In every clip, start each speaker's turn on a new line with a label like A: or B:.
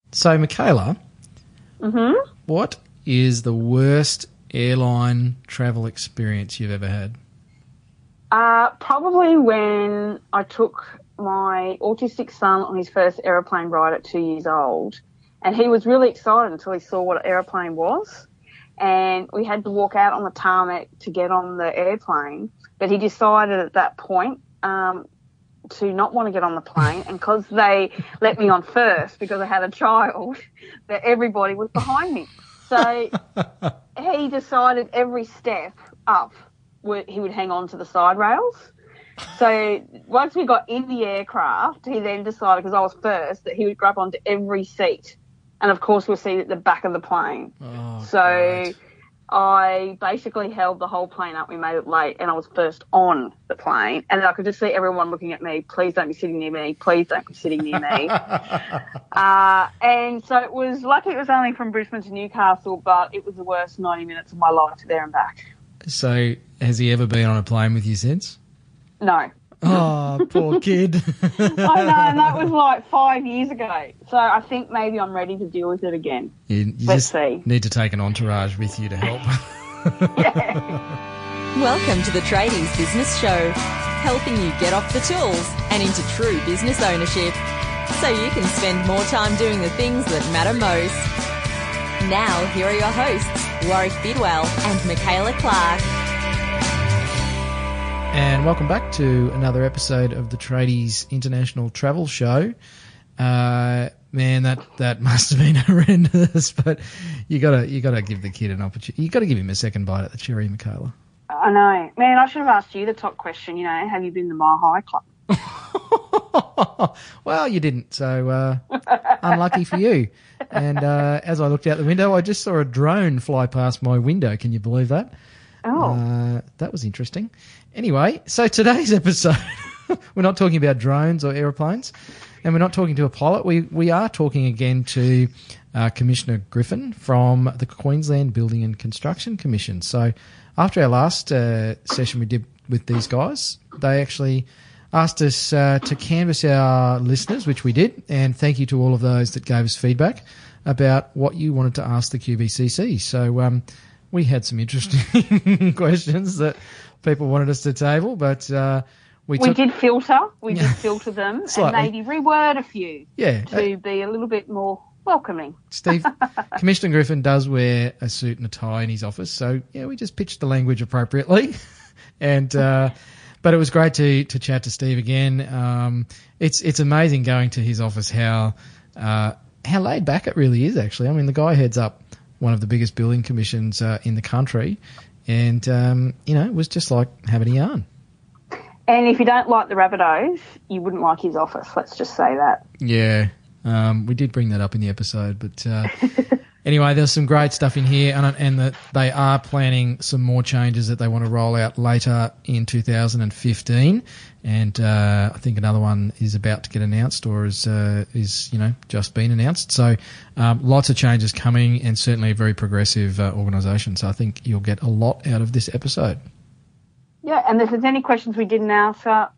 A: So, Michaela,
B: Mm-hmm.
A: what is the worst airline travel experience you've ever had?
B: Probably when I took my autistic son on his first aeroplane ride at 2 years old, and he was really excited until he saw what an aeroplane was, and we had to walk out on the tarmac to get on the airplane, but he decided at that point to not want to get on the plane, and because they let me on first because I had a child, that everybody was behind me. So he decided every step up he would hang on to the side rails. So once we got in the aircraft, he then decided, because I was first, that he would grab onto every seat. And, of course, we're seated at the back of the plane.
A: Oh,
B: so
A: great.
B: I basically held the whole plane up. We made it late, and I was first on the plane. And I could just see everyone looking at me, please don't be sitting near me, please don't be sitting near me. And so it was lucky it was only from Brisbane to Newcastle, but it was the worst 90 minutes of my life there and back.
A: So, has he ever been on a plane with you since?
B: No.
A: Oh, poor kid.
B: I know, and that was like 5 years ago. So I think maybe I'm ready to deal with it again.
A: You
B: Let's
A: just
B: see.
A: need to take an entourage with you to help.
B: Yeah.
C: Welcome to the Tradies Business Show, helping you get off the tools and into true business ownership, so you can spend more time doing the things that matter most. Now, here are your hosts, Warwick Bidwell and Michaela Clark.
A: And welcome back to another episode of the Tradies International Travel Show. Man, that must have been horrendous, but you gotta give the kid an opportunity. You gotta give him a second bite at the cherry, Michaela.
B: I know. Man, I should have asked you the top question, have you been to Mile High Club?
A: Well, you didn't, so unlucky for you. And as I looked out the window, I just saw a drone fly past my window. Can you believe that?
B: Oh.
A: That was interesting. Anyway, so today's episode, we're not talking about drones or aeroplanes, and we're not talking to a pilot. We are talking again to Commissioner Griffin from the Queensland Building and Construction Commission. So after our last session we did with these guys, they actually asked us to canvass our listeners, which we did, and thank you to all of those that gave us feedback about what you wanted to ask the QBCC. So we had some interesting questions that people wanted us to table, but we
B: did filter. We did filter them
A: Slightly.
B: and maybe reword a few
A: Yeah.
B: to be a little bit more welcoming.
A: Steve, Commissioner Griffin does wear a suit and a tie in his office, so yeah, we just pitched the language appropriately. And but it was great to chat to Steve again. It's amazing going to his office how laid back it really is, actually. I mean, the guy heads up one of the biggest building commissions in the country, and it was just like having a yarn.
B: And if you don't like the Rabbitohs, you wouldn't like his office. Let's just say that.
A: Yeah, we did bring that up in the episode, but anyway, there's some great stuff in here, and that they are planning some more changes that they want to roll out later in 2015, and I think another one is about to get announced or is just been announced. So lots of changes coming, and certainly a very progressive organisation. So I think you'll get a lot out of this episode.
B: Yeah, and if there's any questions we didn't answer,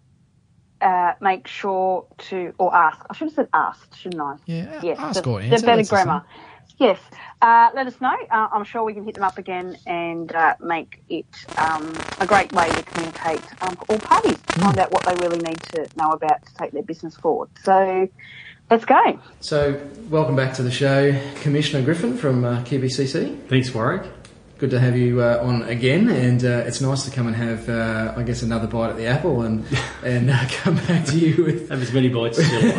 B: make sure to, or ask. I should have said asked, shouldn't I?
A: Yeah,
B: yes,
A: ask or answer.
B: The better
A: that's
B: grammar. Yes. Let us know. I'm sure we can hit them up again and make it a great way to communicate all parties, find out what they really need to know about to take their business forward. So let's go. So
A: welcome back to the show, Commissioner Griffin from QBCC.
D: Thanks, Warwick.
A: Good to have you on again, and it's nice to come and have, another bite at the apple and come back to you with
D: have as many bites as you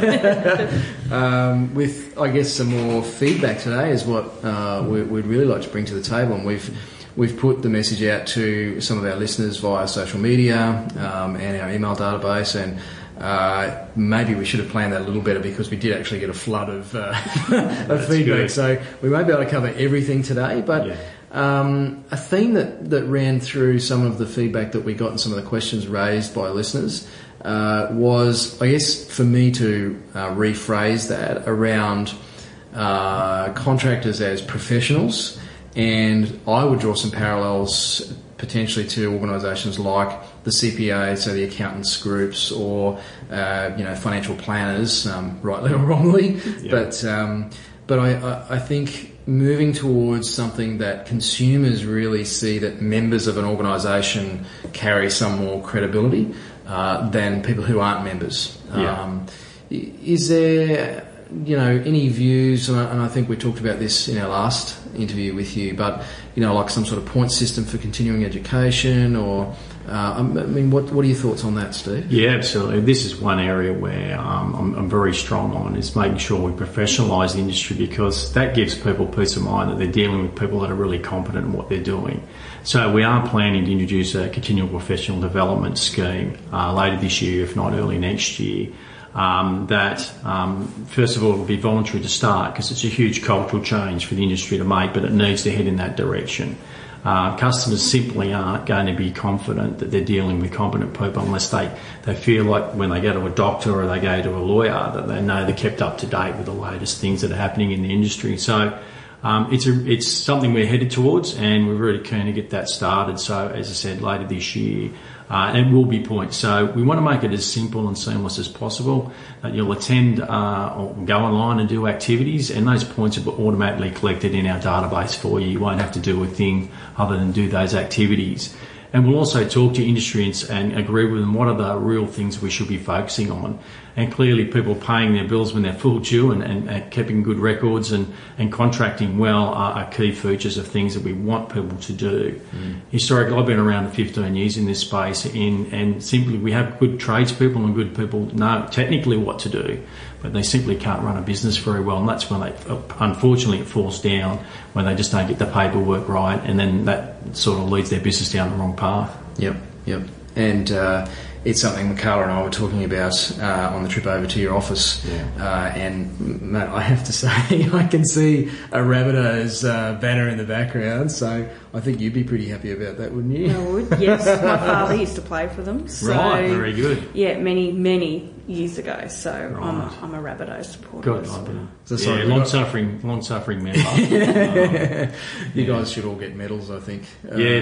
D: like.
A: with, I guess, some more feedback today is what we'd really like to bring to the table, and we've put the message out to some of our listeners via social media and our email database, and maybe we should have planned that a little better because we did actually get a flood of feedback.
D: Good.
A: So we won't be able to cover everything today, but.
D: Yeah.
A: A theme that ran through some of the feedback that we got and some of the questions raised by listeners was, I guess, for me to rephrase that around contractors as professionals, and I would draw some parallels potentially to organisations like the CPA, so the accountants groups, or financial planners, rightly or wrongly,
D: yeah. but I think moving towards something that consumers really see that members of an organisation carry some more credibility than people who aren't members. Is there, any views, and I think we talked about this in our last interview with you, but, like some sort of point system for continuing education or, what are your thoughts on that, Steve?
E: Yeah, absolutely. This is one area where I'm very strong on, is making sure we professionalise the industry, because that gives people peace of mind that they're dealing with people that are really competent in what they're doing. So we are planning to introduce a continual professional development scheme later this year, if not early next year. First of all, will be voluntary to start, because it's a huge cultural change for the industry to make, but it needs to head in that direction. Customers simply aren't going to be confident that they're dealing with competent people unless they feel like when they go to a doctor or they go to a lawyer that they know they're kept up to date with the latest things that are happening in the industry. So it's something we're headed towards, and we're really keen to get that started. So as I said, later this year, it will be points. So we want to make it as simple and seamless as possible, that you'll attend or go online and do activities, and those points are automatically collected in our database for you. You won't have to do a thing other than do those activities. And we'll also talk to industry and agree with them what are the real things we should be focusing on. And clearly people paying their bills when they're full due and keeping good records and contracting well are key features of things that we want people to do. Historically, I've been around 15 years in this space, and simply we have good tradespeople and good people know technically what to do, but they simply can't run a business very well, and that's when unfortunately it falls down when they just don't get the paperwork right, and then that sort of leads their business down the wrong path.
D: Yep. And it's something Michaela and I were talking about on the trip over to your office. And Matt, I have to say, I can see a Rabbitohs banner in the background, so I think you'd be pretty happy about that, wouldn't you?
F: I would, yes. My father used to play for them. So,
E: right, very good.
F: Yeah, many years ago. So
E: right.
F: I'm a Rabbitohs supporter.
E: Good.
D: So sorry,
E: long-suffering member.
D: You guys should all get medals, I think.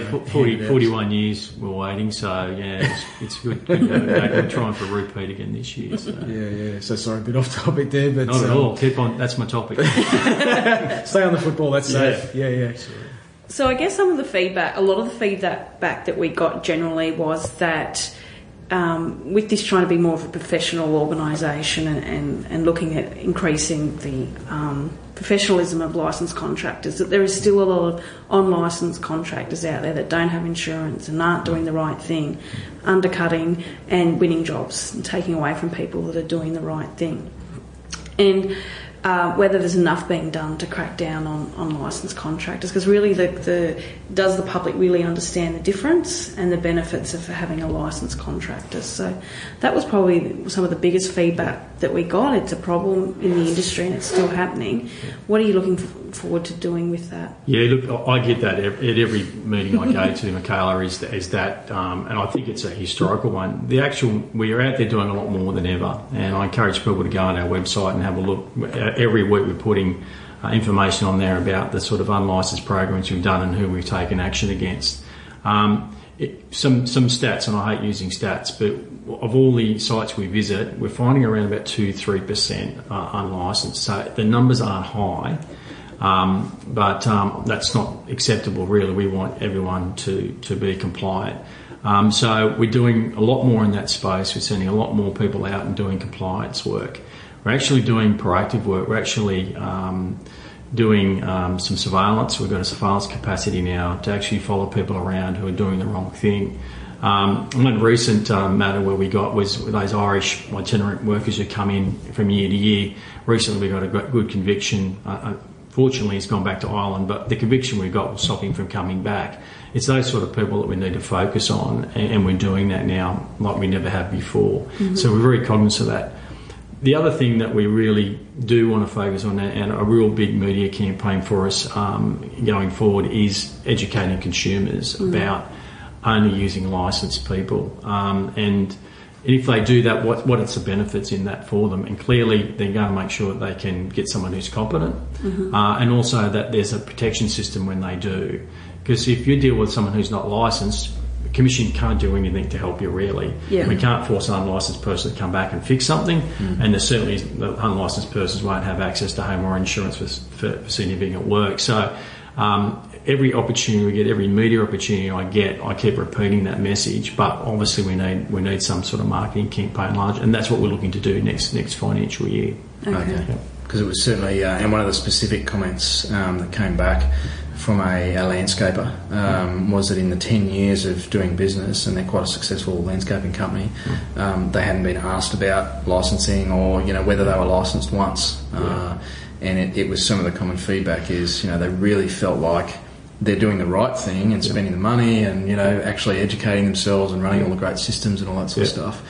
E: 41 years we're waiting, so yeah, it's good. We're trying for a repeat again this year. So.
D: Yeah. So sorry, a bit off topic there, but
E: not at all. Keep on. That's my topic.
D: Stay on the football. That's safe. Yeah. Absolutely.
F: So I guess a lot of the feedback that we got generally was that with this trying to be more of a professional organisation and looking at increasing the professionalism of licensed contractors, that there is still a lot of unlicensed contractors out there that don't have insurance and aren't doing the right thing, undercutting and winning jobs and taking away from people that are doing the right thing. And whether there's enough being done to crack down on licensed contractors, because really does the public really understand the difference and the benefits of having a licensed contractor? So that was probably some of the biggest feedback that we got. It's a problem in the industry and it's still happening. What are you looking forward to doing with that? Yeah,
E: look, I get that at every meeting I go to, Michaela, is that, and I think it's a historical one. We are out there doing a lot more than ever, and I encourage people to go on our website and have a look. Every week we're putting information on there about the sort of unlicensed programs we've done and who we've taken action against. Some stats, and I hate using stats, but of all the sites we visit, we're finding around about 2-3% unlicensed. So the numbers aren't high, but that's not acceptable really. We want everyone to be compliant. So we're doing a lot more in that space. We're sending a lot more people out and doing compliance work. We're actually doing proactive work. We're actually doing some surveillance. We've got a surveillance capacity now to actually follow people around who are doing the wrong thing. One recent matter where we got was with those Irish itinerant workers who come in from year to year. Recently we got a good conviction. Fortunately he's gone back to Ireland, but the conviction we got will stop him from coming back. It's those sort of people that we need to focus on, and we're doing that now like we never have before. Mm-hmm. So we're very cognizant of that. The other thing that we really do want to focus on, and a real big media campaign for us going forward, is educating consumers about only using licensed people. And if they do that, what are the benefits in that for them? And clearly they're going to make sure that they can get someone who's competent, and also that there's a protection system when they do. Because if you deal with someone who's not licensed, the Commission can't do anything to help you, really.
F: Yeah.
E: We can't force an unlicensed person to come back and fix something, and there's certainly the unlicensed persons won't have access to home or insurance for significant work. So every opportunity we get, every media opportunity I get, I keep repeating that message. But obviously we need some sort of marketing campaign large, and that's what we're looking to do next financial year.
F: Okay.
D: Because it was certainly, and one of the specific comments that came back from a landscaper was that in the 10 years of doing business, and they're quite a successful landscaping company, they hadn't been asked about licensing or whether they were licensed once. And it was some of the common feedback is they really felt like they're doing the right thing and spending the money and actually educating themselves and running all the great systems and all that sort of stuff.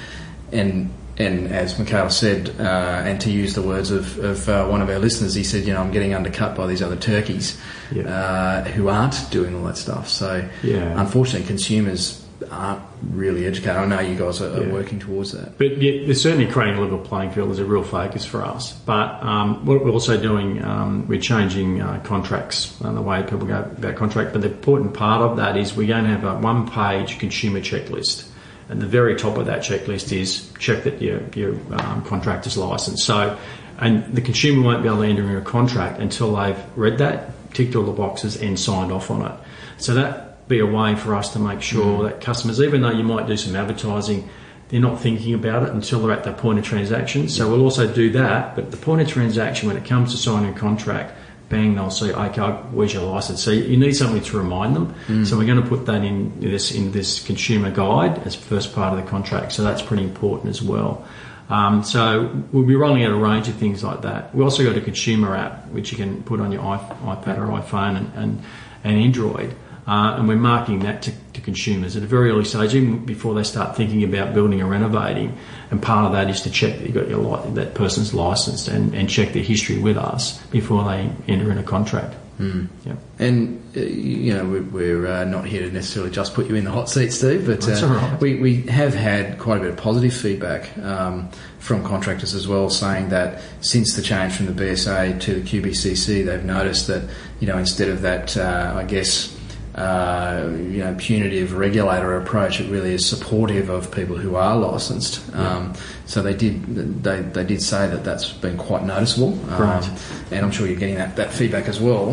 D: And as Michaela said, and to use the words of one of our listeners, he said, I'm getting undercut by these other turkeys who aren't doing all that stuff. So unfortunately, consumers aren't really educated. I know you guys are working towards that.
E: But they're certainly creating a level playing field is a real focus for us. But what we're also doing, we're changing contracts and the way people go about contract. But the important part of that is we're going to have a one-page consumer checklist. And the very top of that checklist is check that your contractor's licensed. So, and the consumer won't be able to enter into a contract until they've read that, ticked all the boxes and signed off on it. So that'd be a way for us to make sure that customers, even though you might do some advertising, they're not thinking about it until they're at that point of transaction. So we'll also do that, but the point of transaction, when it comes to signing a contract, bang, they'll see, okay, where's your license? So you need something to remind them. So we're going to put that in this consumer guide as first part of the contract. So that's pretty important as well. So we'll be rolling out a range of things like that. We also got a consumer app which you can put on your iPad or iPhone and Android. And we're marketing that to consumers at a very early stage, even before they start thinking about building or renovating. And part of that is to check that you've got that person's licensed and check their history with us before they enter in a contract. Yeah.
D: And we're not here to necessarily just put you in the hot seat, Steve, but
E: That's all right.
D: we have had quite a bit of positive feedback from contractors as well, saying that since the change from the BSA to the QBCC, they've noticed that instead of that, punitive regulator approach, it really is supportive of people who are licensed. So they did say that that's been quite noticeable, and I'm sure you're getting that feedback as well.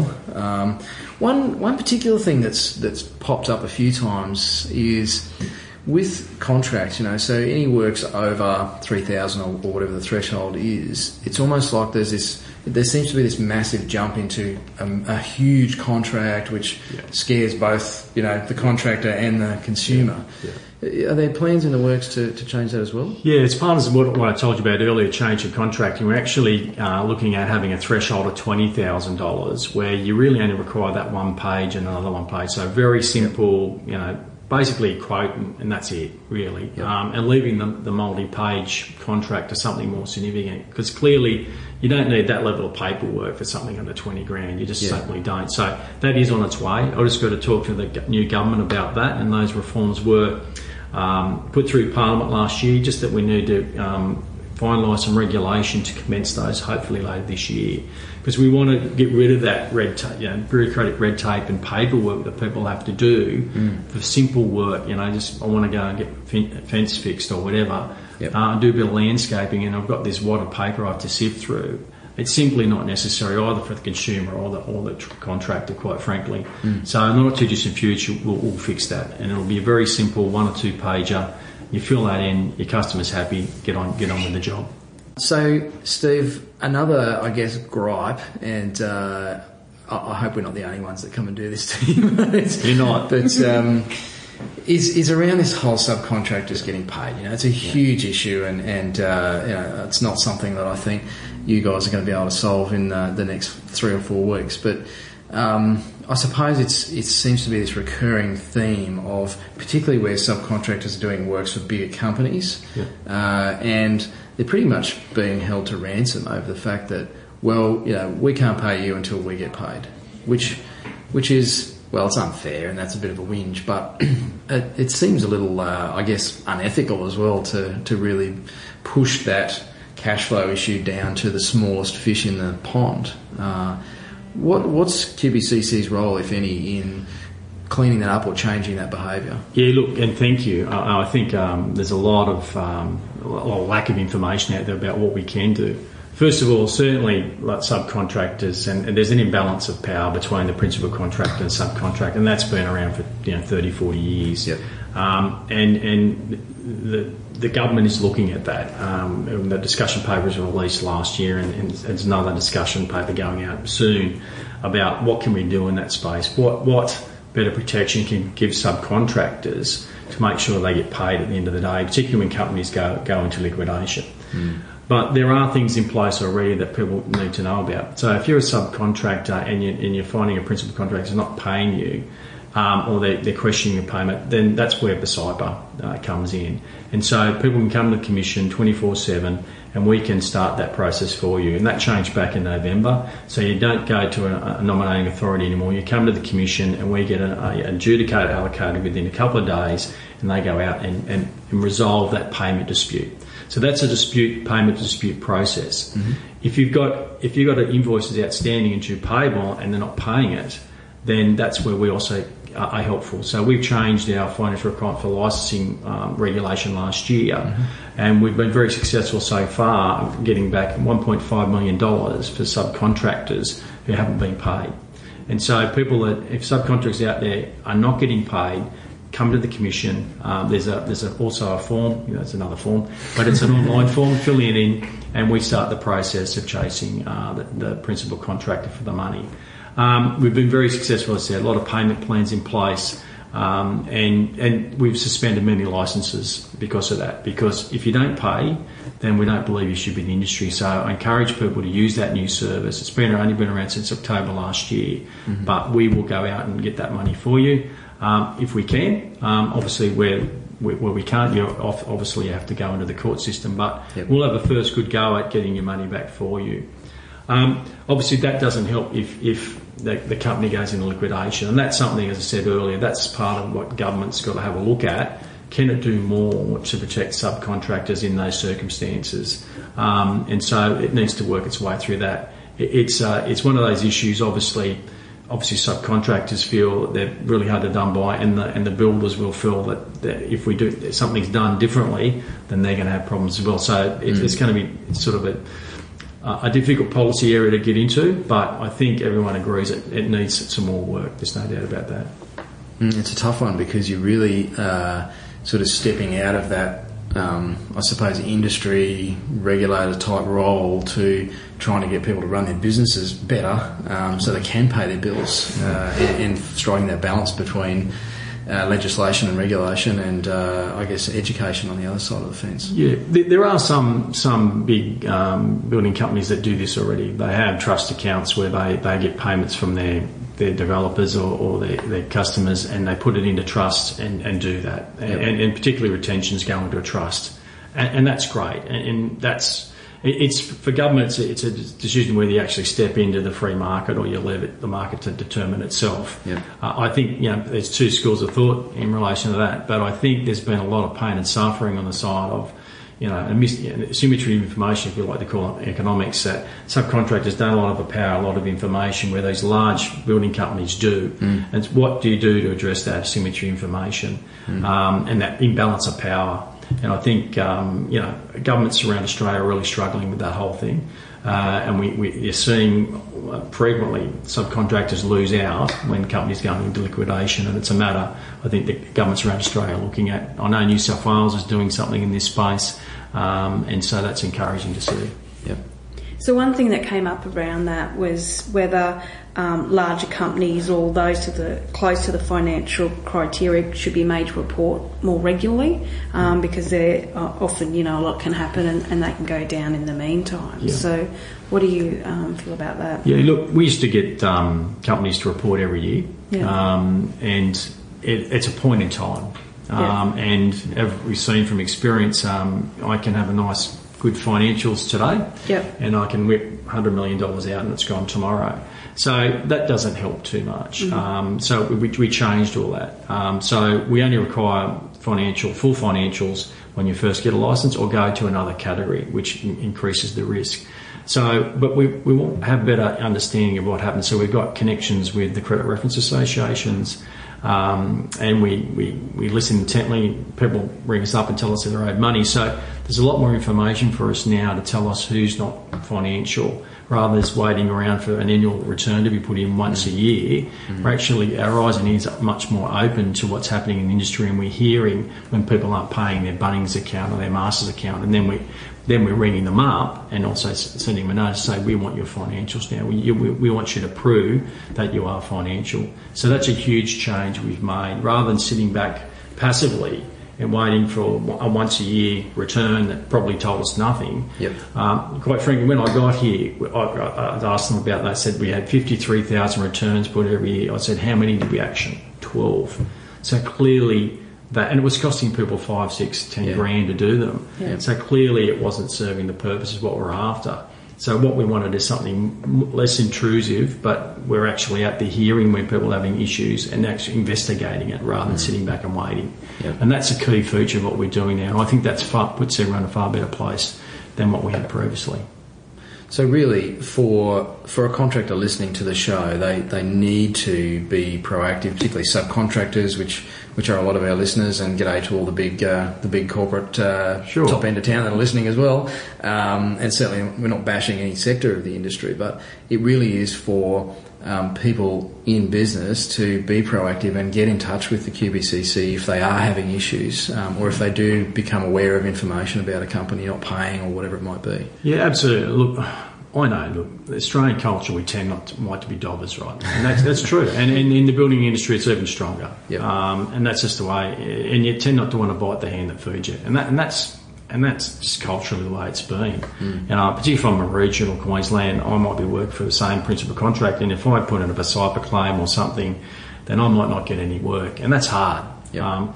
D: One particular thing that's popped up a few times is with contracts. So any works over 3,000 or whatever the threshold is, it's almost like there seems to be this massive jump into a huge contract, which scares both, the contractor and the consumer. Are there plans in the works to change that as well? Yeah,
E: it's part of what I told you about earlier, change in contracting. We're actually looking at having a threshold of $20,000 where you really only require that one page and another one page. So very simple, basically a quote and that's it, really. And leaving the multi-page contract to something more significant, because clearly you don't need that level of paperwork for something under 20 grand. You just simply don't. So that is on its way. I just got to talk to the new government about that, and those reforms were put through Parliament last year, just that we need to finalise some regulation to commence those hopefully later this year, because we want to get rid of that red tape, bureaucratic red tape and paperwork that people have to do for simple work. Just I want to go and get a fence fixed or whatever. Do a bit of landscaping, and I've got this wad of paper I have to sift through. It's simply not necessary either for the consumer or the contractor, quite frankly. So in the not too distant future, we'll fix that, and it'll be a very simple 1 or 2 pager. You fill that in, your customer's happy, get on with the job.
D: So, Steve, another, gripe, and I hope we're not the only ones that come and do this to you.
E: You're not.
D: But is around this whole subcontractors getting paid. It's a huge issue, and it's not something that I think you guys are going to be able to solve in the next 3 or 4 weeks. But I suppose it seems to be this recurring theme of, particularly where subcontractors are doing works for bigger companies, and they're pretty much being held to ransom over the fact that, we can't pay you until we get paid, which is, it's unfair, and that's a bit of a whinge, but it seems a little, unethical as well to really push that cash flow issue down to the smallest fish in the pond. What's QBCC's role, if any, in cleaning that up or changing that behaviour?
E: Yeah, look, and thank you. I think there's a lot of lack of information out there about what we can do. First of all, certainly like subcontractors, and there's an imbalance of power between the principal contractor and subcontractor, and that's been around for 30, 40 years.
D: Yep.
E: And the government is looking at that. The discussion paper was released last year, and there's another discussion paper going out soon about what can we do in that space. What better protection can give subcontractors to make sure they get paid at the end of the day, particularly when companies go into liquidation. But there are things in place already that people need to know about. So if you're a subcontractor and you're finding a principal contractor is not paying you, or they're questioning your payment, then that's where BSIPA comes in. And so people can come to the Commission 24/7 and we can start that process for you. And that changed back in November. So you don't go to a nominating authority anymore. You come to the Commission and we get an adjudicator allocated within a couple of days, and they go out and resolve that payment dispute. So that's a payment dispute process. Mm-hmm. If you've got invoices outstanding and due payable and they're not paying it, then that's where we also are helpful. So we've changed our financial requirement for licensing regulation last year, and we've been very successful so far getting back $1.5 million for subcontractors who haven't been paid. And so if subcontractors out there are not getting paid, come to the Commission. There's also a form, it's another form, but it's an online form, fill it in, and we start the process of chasing the principal contractor for the money. We've been very successful, as I said, a lot of payment plans in place, and we've suspended many licences because of that. Because if you don't pay, then we don't believe you should be in the industry. So I encourage people to use that new service. It's only been around since October last year, but we will go out and get that money for you if we can. Obviously, where we can't, you have to go into the court system, but we'll have a first good go at getting your money back for you. Obviously, that doesn't help if the company goes into liquidation, and that's something, as I said earlier, that's part of what government's got to have a look at. Can it do more to protect subcontractors in those circumstances? And so it needs to work its way through that. It's one of those issues. Obviously, subcontractors feel they're really hard to done by, and the builders will feel that if something's done differently, then they're going to have problems as well. So it's going to be sort of a difficult policy area to get into, but I think everyone agrees it needs some more work. There's no doubt about that.
D: It's a tough one because you're really sort of stepping out of that, I suppose, industry regulator type role to trying to get people to run their businesses better so they can pay their bills and striking that balance between legislation and regulation and I guess education on the other side of the fence.
E: Yeah, there are some big building companies that do this already. They have trust accounts where they get payments from their developers or their customers, and they put it into trust and do that. And particularly retentions go into a trust. And that's great. And it's for government, it's a decision whether you actually step into the free market or you leave the market to determine itself. Yeah. I think there's two schools of thought in relation to that, but I think there's been a lot of pain and suffering on the side of asymmetry of information, if you like to call it economics, that subcontractors don't a lot of the power, a lot of information, where these large building companies do. And what do you do to address that asymmetry information and that imbalance of power? And I think governments around Australia are really struggling with that whole thing, and we're seeing frequently subcontractors lose out when companies go into liquidation, and it's a matter I think that governments around Australia are looking at. I know New South Wales is doing something in this space, and so that's encouraging to see.
D: Yep.
F: So one thing that came up around that was whether larger companies or those close to the financial criteria should be made to report more regularly, because they're often, a lot can happen and they can go down in the meantime. Yeah. So what do you feel about that?
E: Yeah, look, we used to get companies to report every year, and it's a point in time. And as we've seen from experience, I can have a nice good financials today, and I can whip $100 million out and it's gone tomorrow. So that doesn't help too much. So we changed all that. So we only require full financials when you first get a licence, or go to another category, which increases the risk. So, but we will have better understanding of what happens. So we've got connections with the credit reference associations, and we listen intently. People ring us up and tell us they're owed money. So there's a lot more information for us now to tell us who's not financial, rather than just waiting around for an annual return to be put in once a year. We're actually, our eyes and ears are much more open to what's happening in the industry, and we're hearing when people aren't paying their Bunnings account or their Masters account, and then we're ringing them up and also sending them a notice to say, we want your financials now. We want you to prove that you are financial. So that's a huge change we've made. Rather than sitting back passively and waiting for a once-a-year return that probably told us nothing.
D: Yep.
E: Quite frankly, when I got here, I asked them about that. I said, we had 53,000 returns put every year. I said, how many did we action? 12. So clearly that, and it was costing people 5, 6, 10 grand to do them. Yeah. So clearly it wasn't serving the purpose of what we're after. So what we wanted is something less intrusive, but we're actually at the hearing when people are having issues and actually investigating it rather than sitting back and waiting. Yep. And that's a key feature of what we're doing now. And I think that's puts everyone in a far better place than what we had previously.
D: So really, for a contractor listening to the show, they need to be proactive, particularly subcontractors, which are a lot of our listeners, and g'day to all the big corporate top end of town that are listening as well. And certainly we're not bashing any sector of the industry, but it really is for people in business to be proactive and get in touch with the QBCC if they are having issues, or if they do become aware of information about a company not paying or whatever it might be.
E: Yeah, absolutely. Look, I know. Look, Australian culture, we tend not to be dobbers, right? And that's true. And in the building industry, it's even stronger.
D: Yep.
E: And that's just the way. And you tend not to want to bite the hand that feeds you. And that's just culturally the way it's been. Particularly if I'm in regional Queensland, I might be working for the same principal contract, and if I put in a cyber claim or something, then I might not get any work, and that's hard.
D: Yep.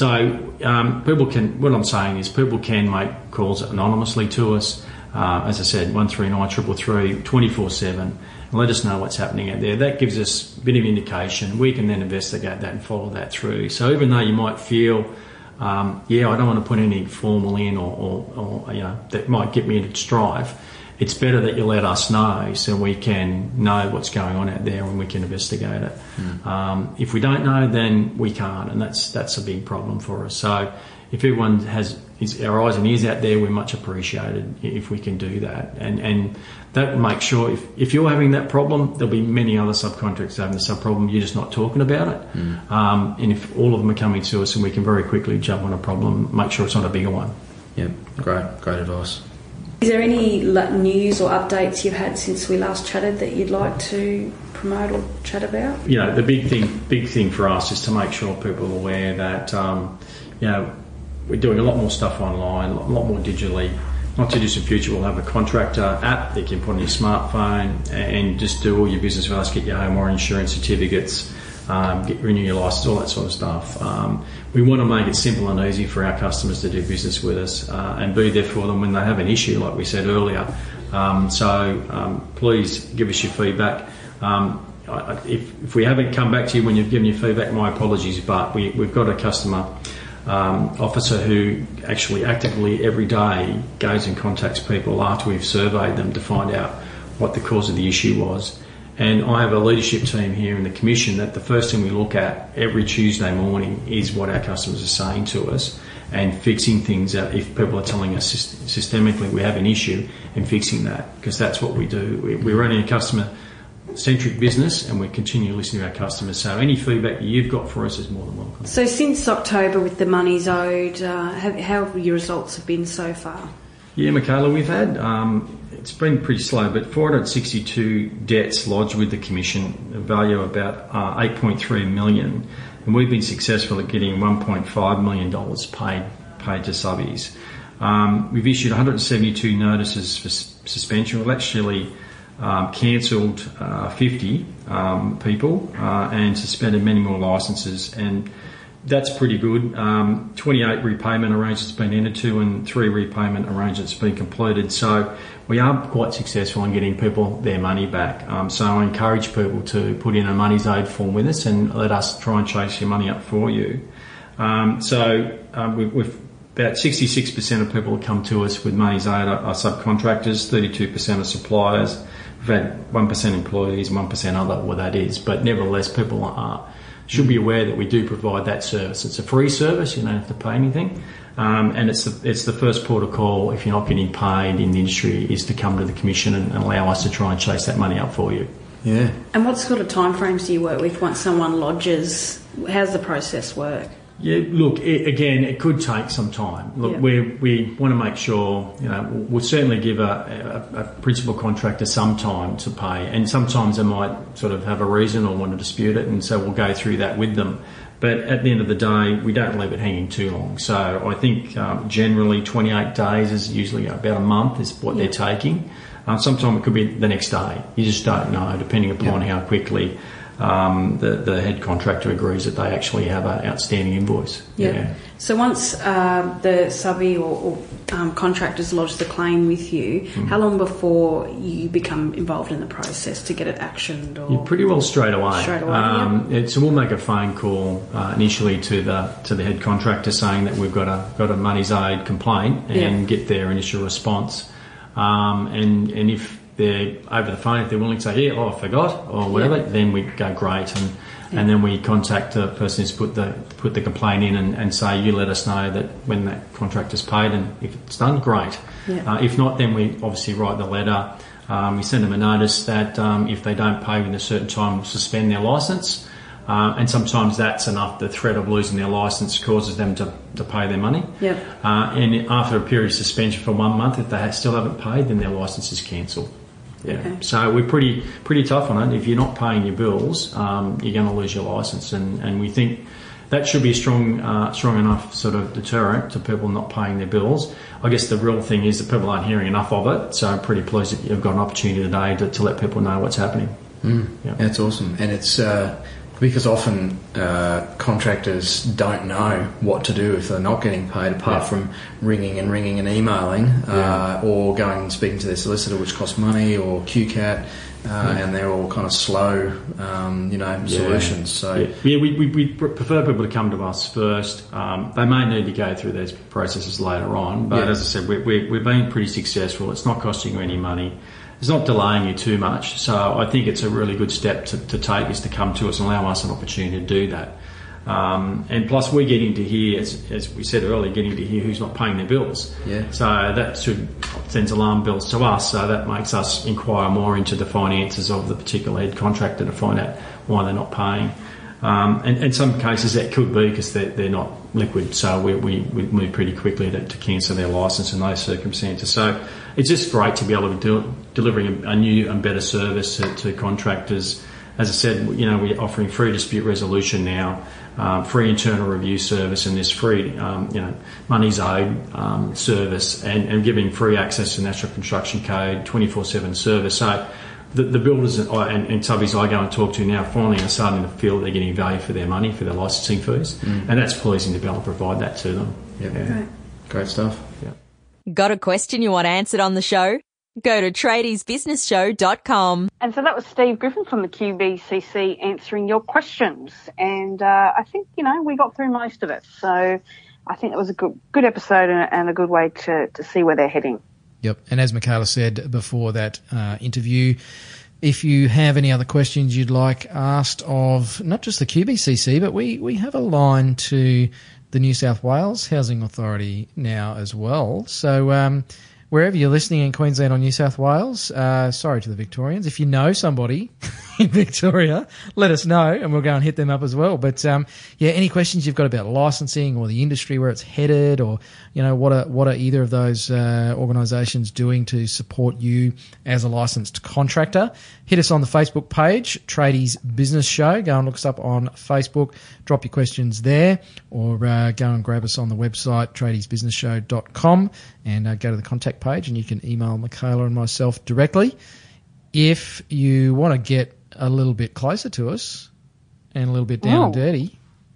E: People can. What I'm saying is, people can make calls anonymously to us. As I said, 139 333 24/7, and let us know what's happening out there. That gives us a bit of indication. We can then investigate that and follow that through. So even though you might feel, I don't want to put any formal in or that might get me into strife, it's better that you let us know so we can know what's going on out there and we can investigate it. If we don't know, then we can't, and that's a big problem for us. So if everyone has our eyes and ears out there, we're much appreciated if we can do that. And that will make sure if you're having that problem, there'll be many other subcontractors having the same problem, you're just not talking about it. And if all of them are coming to us and we can very quickly jump on a problem, make sure it's not a bigger one.
D: Yeah, great advice.
F: Is there any news or updates you've had since we last chatted that you'd like to promote or chat about?
E: The big thing for us is to make sure people are aware that, we're doing a lot more stuff online, a lot more digitally. Not too distant future, we'll have a contractor app that you can put on your smartphone and just do all your business with us, get your home warranty insurance certificates, renew your licence, all that sort of stuff. We want to make it simple and easy for our customers to do business with us and be there for them when they have an issue, like we said earlier. Please give us your feedback. If we haven't come back to you when you've given your feedback, my apologies, but we've got a customer officer who actually actively every day goes and contacts people after we've surveyed them to find out what the cause of the issue was. And I have a leadership team here in the Commission that the first thing we look at every Tuesday morning is what our customers are saying to us and fixing things out if people are telling us systemically we have an issue, and fixing that, because that's what we do. We're running a customer-centric business and we continue listening to our customers. So any feedback that you've got for us is more than welcome.
F: So since October with the monies owed, how have your results have been so far?
E: Yeah, Michaela, we've had, it's been pretty slow, but 462 debts lodged with the Commission, a value of about 8.3 million, and we've been successful at getting $1.5 million paid to subbies. We've issued 172 notices for suspension. We've actually cancelled 50 people and suspended many more licences, and that's pretty good. 28 repayment arrangements been entered to and 3 repayment arrangements been completed. So we are quite successful in getting people their money back. So I encourage people to put in a money's owed form with us and let us try and chase your money up for you. We've about 66% of people who come to us with money's owed are subcontractors, 32% are suppliers. We've had 1% employees, 1% other, what that is. But nevertheless, people are should be aware that we do provide that service. It's a free service, you don't have to pay anything. And it's the first port of call if you're not getting paid in the industry is to come to the Commission and allow us to try and chase that money up for you.
D: Yeah.
F: And what sort of timeframes do you work with once someone lodges? How's the process work?
E: Yeah, look, it could take some time. Look, we want to make sure, we'll certainly give a principal contractor some time to pay, and sometimes they might sort of have a reason or want to dispute it, and so we'll go through that with them. But at the end of the day, we don't leave it hanging too long. So I think generally 28 days is usually about a month is what they're taking. Sometimes it could be the next day. You just don't know, depending upon how quickly the head contractor agrees that they actually have an outstanding invoice. Yeah.
F: So once the subby or contractors lodge the claim with you, how long before you become involved in the process to get it actioned? Or
E: You're pretty well straight away. So we'll make a phone call initially to the head contractor saying that we've got a money's owed complaint and get their initial response. And if they're over the phone, if they're willing to say, I forgot, or whatever, then we go great, and then we contact the person who's put the complaint in and say, you let us know that when that contractor's paid, and if it's done, great. If not, then we obviously write the letter. We send them a notice that if they don't pay within a certain time, we'll suspend their licence. And sometimes that's enough. The threat of losing their licence causes them to pay their money. And after a period of suspension for 1 month, if they still haven't paid, then their licence is cancelled. So we're pretty tough on it. If you're not paying your bills, you're going to lose your licence, and we think that should be a strong enough sort of deterrent to people not paying their bills. I guess the real thing is that people aren't hearing enough of it, so I'm pretty pleased that you've got an opportunity today to let people know what's happening.
D: That's awesome, and it's because often contractors don't know what to do if they're not getting paid, apart from ringing and emailing, or going and speaking to their solicitor, which costs money, or QCAT, and they're all kind of slow, solutions. So
E: we prefer people to come to us first. They may need to go through those processes later on, but as I said, we've been pretty successful. It's not costing you any money. It's not delaying you too much, so I think it's a really good step to take is to come to us and allow us an opportunity to do that. And plus we're getting to hear, as we said earlier, getting to hear who's not paying their bills. So that sends alarm bells to us, so that makes us inquire more into the finances of the particular head contractor to find out why they're not paying. And in some cases that could be because they're not liquid, so we move pretty quickly to cancel their licence in those circumstances. So it's just great to be able to be delivering a new and better service to contractors. As I said, we're offering free dispute resolution now, free internal review service, and this free, money's owed service, and giving free access to National Construction Code 24/7 service. So the builders and subbies I go and talk to now finally are starting to feel they're getting value for their money, for their licensing fees, and that's pleasing to be able to provide that to them.
D: Great stuff.
C: Got a question you want answered on the show? Go to tradiesbusinessshow.com.
B: And so that was Steve Griffin from the QBCC answering your questions. And I think, we got through most of it. So I think it was a good episode and a good way to see where they're heading.
A: Yep. And as Michaela said before that interview, if you have any other questions you'd like asked of not just the QBCC, but we have a line to the New South Wales Housing Authority now as well. So wherever you're listening in Queensland or New South Wales, sorry to the Victorians. If you know somebody in Victoria, let us know and we'll go and hit them up as well. But any questions you've got about licensing or the industry, where it's headed, or what are either of those organisations doing to support you as a licensed contractor, hit us on the Facebook page, Tradies Business Show. Go and look us up on Facebook, drop your questions there, or go and grab us on the website, tradiesbusinessshow.com, and go to the contact page and you can email Michaela and myself directly. If you want to get a little bit closer to us and a little bit down and dirty,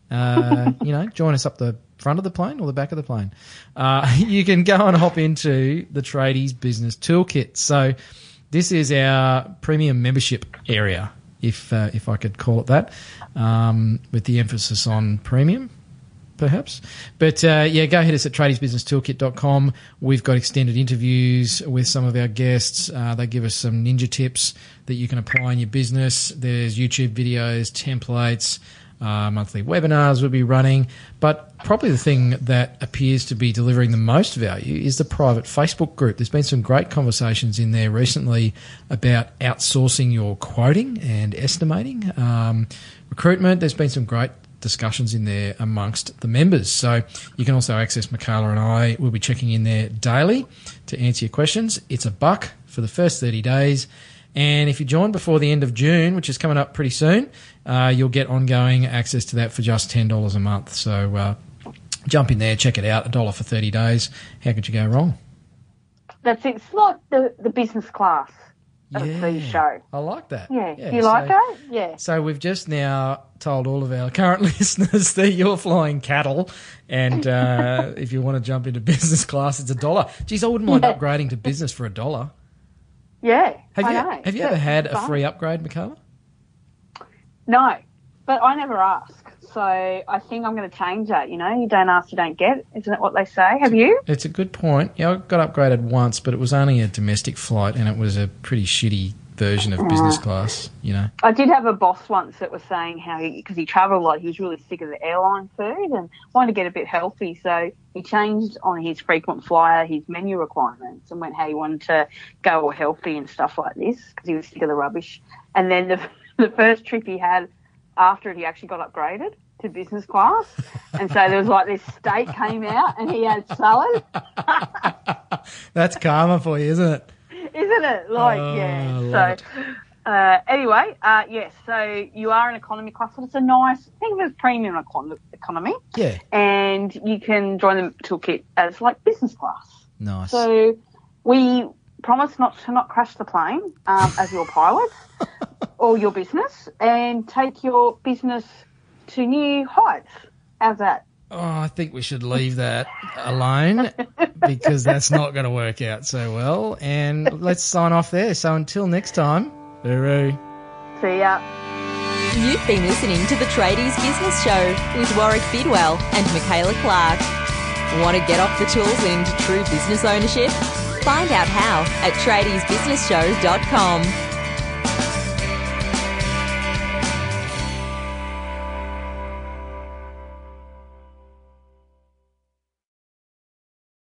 A: join us up the front of the plane or the back of the plane. You can go and hop into the Tradies Business Toolkit. So this is our premium membership area, if I could call it that, with the emphasis on premium, perhaps. But go hit us at tradiesbusinesstoolkit.com. We've got extended interviews with some of our guests. They give us some ninja tips that you can apply in your business. There's YouTube videos, templates, monthly webinars we'll be running. But probably the thing that appears to be delivering the most value is the private Facebook group. There's been some great conversations in there recently about outsourcing your quoting and estimating, recruitment. There's been some great discussions in there amongst the members. So you can also access Michaela and I. We'll be checking in there daily to answer your questions. It's $1 for the first 30 days. And if you join before the end of June, which is coming up pretty soon, you'll get ongoing access to that for just $10 a month. So jump in there, check it out, $1 for 30 days. How could you go wrong?
B: That's it. It's like the business class of the show.
A: I like that.
B: Yeah. Do you like that? Yeah.
A: So we've just now told all of our current listeners that you're flying cattle, and if you want to jump into business class, it's $1. Geez, I wouldn't mind upgrading to business for $1.
B: Yeah,
A: Have you ever had a free upgrade, Michaela?
B: No, but I never ask. So I think I'm going to change that. You don't ask, you don't get. Isn't it what they say? Have you?
A: It's a good point. Yeah, I got upgraded once, but it was only a domestic flight, and it was a pretty shitty version of business class,
B: I did have a boss once that was saying how because he travelled a lot, he was really sick of the airline food and wanted to get a bit healthy. So he changed on his frequent flyer his menu requirements and went how he wanted to go all healthy and stuff like this because he was sick of the rubbish. And then the first trip he had after it, he actually got upgraded to business class. And so there was like this steak came out and he had salad.
A: That's karma for you, isn't it?
B: Isn't it? Anyway, yes, so you are in economy class, but it's a nice, think of it as premium economy.
A: Yeah.
B: And you can join the toolkit as like business class.
A: Nice.
B: So we promise not to crash the plane as your pilot or your business and take your business to new heights. How's that?
A: Oh, I think we should leave that alone because that's not going to work out so well. And let's sign off there. So until next time, hooroo.
B: See ya.
C: You've been listening to the Tradies Business Show with Warwick Bidwell and Michaela Clark. Want to get off the tools and into true business ownership? Find out how at tradiesbusinessshow.com.